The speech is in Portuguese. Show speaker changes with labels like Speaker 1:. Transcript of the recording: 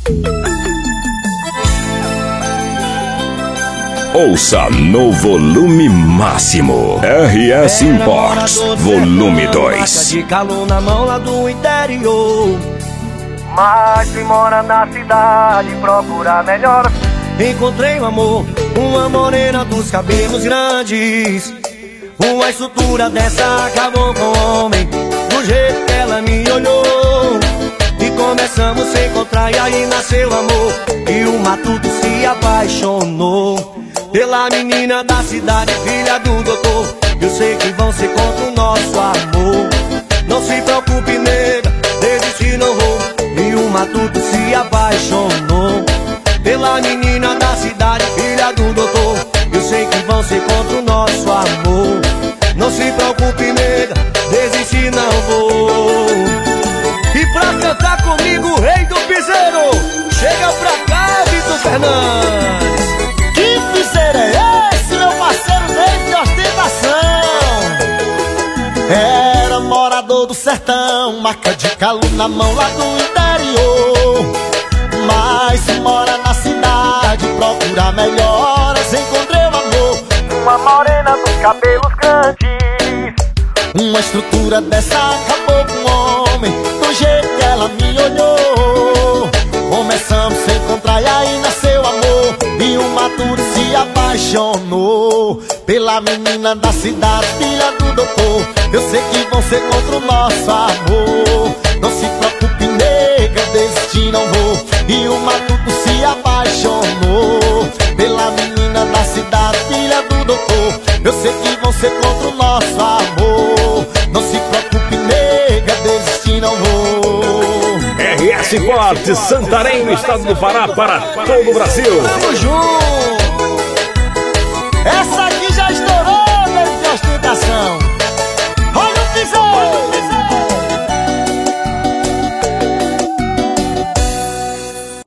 Speaker 1: Ouça no volume máximo. RS Imports, volume 2.
Speaker 2: De calor na mão lá do interior, mas quem mora na cidade procura melhor. Encontrei um amor, uma morena dos cabelos grandes. Uma estrutura dessa acabou com o homem, do jeito que ela me olhou. E começamos a se encontrar e aí nasceu amor. E o matuto se apaixonou pela menina da cidade, filha do doutor. Eu sei que vão ser contra o nosso amor. Não se preocupe, nega, desistir não vou. E o matuto se apaixonou pela menina da cidade, filha do doutor. Eu sei que vão ser contra o nosso amor. Não se preocupe, nega, desistir não vou. E pra cantar comigo, o rei do piseiro, chega pra cá, Vitor Fernandes.
Speaker 3: Que piseiro é esse, meu parceiro desde ostentação? Era morador do sertão, marca de calo na mão lá do interior. Mas se mora na cidade, procura melhoras, encontrei o amor. Uma morena dos cabelos grandes. Uma estrutura dessa acabou com o homem, do jeito que ela me olhou. Começamos a se encontrar e aí nasceu amor. E o maturo se apaixonou pela menina da cidade, filha do doutor. Eu sei que vão ser contra o nosso amor. Não se preocupe, nega, desistir não vou. E o matuto se apaixonou pela menina da cidade, filha do doutor. Eu sei que vão ser contra o nosso amor. Não se preocupe, nega, desistir não vou.
Speaker 1: RS Imports, Santarém, no estado do Pará, para todo o Brasil.
Speaker 2: Tamo junto.